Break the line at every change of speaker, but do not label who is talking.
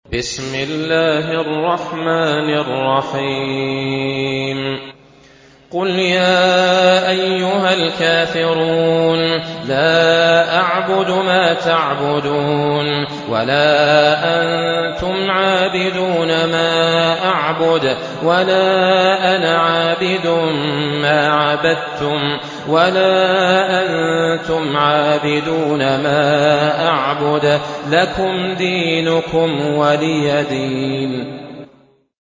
بسم الله الرحمن الرحيم قل يا أيها الكافرون لا أعبد ما تعبدون ولا أنتم عابدون ما أعبد ولا أنا عابد ما عبدتم ولا أنتم عابدون ما أعبد لكم دينكم ولي دين.